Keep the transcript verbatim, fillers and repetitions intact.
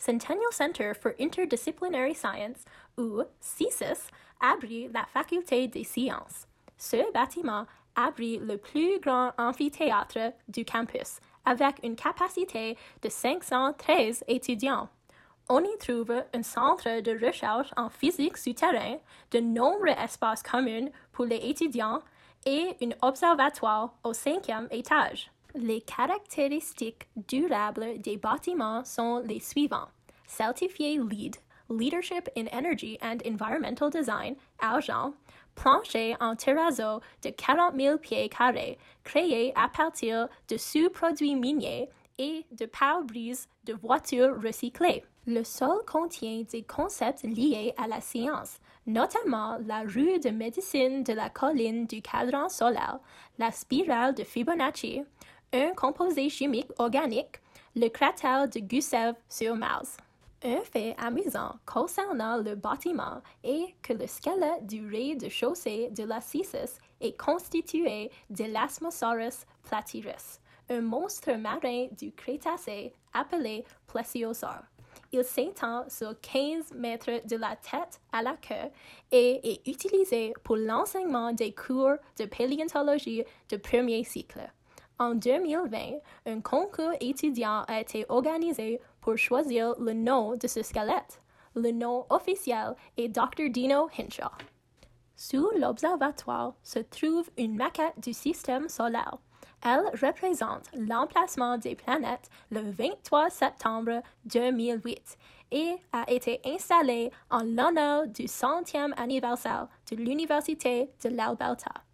Centennial Center for Interdisciplinary Science, ou C I S S, abrite la faculté des sciences. Ce bâtiment abrite le plus grand amphithéâtre du campus, avec une capacité de cinq cent treize étudiants. On y trouve un centre de recherche en physique souterrain, de nombreux espaces communs pour les étudiants et un observatoire au cinquième étage. Les caractéristiques durables des bâtiments sont les suivants. Certifié LEED, Leadership in Energy and Environmental Design, argent, plancher en terrazzo de quarante mille pieds carrés, créé à partir de sous-produits miniers et de pare-brise de voitures recyclées. Le sol contient des concepts liés à la science, notamment la rue de médecine de la colline du cadran solaire, la spirale de Fibonacci, un composé chimique organique, le cratère de Gusev sur Mars. Un fait amusant concernant le bâtiment est que le squelette du rez-de-chaussée de la C I S S est constitué d'Elasmosaurus platyrus, un monstre marin du Crétacé appelé Plesiosaure. Il s'étend sur quinze mètres de la tête à la queue et est utilisé pour l'enseignement des cours de paléontologie de premier cycle. En deux mille vingt, un concours étudiant a été organisé pour choisir le nom de ce squelette. Le nom officiel est docteur Dino Hinshaw. Sous l'observatoire se trouve une maquette du système solaire. Elle représente l'emplacement des planètes le vingt-trois septembre deux mille huit et a été installée en l'honneur du centième anniversaire de l'Université de l'Alberta.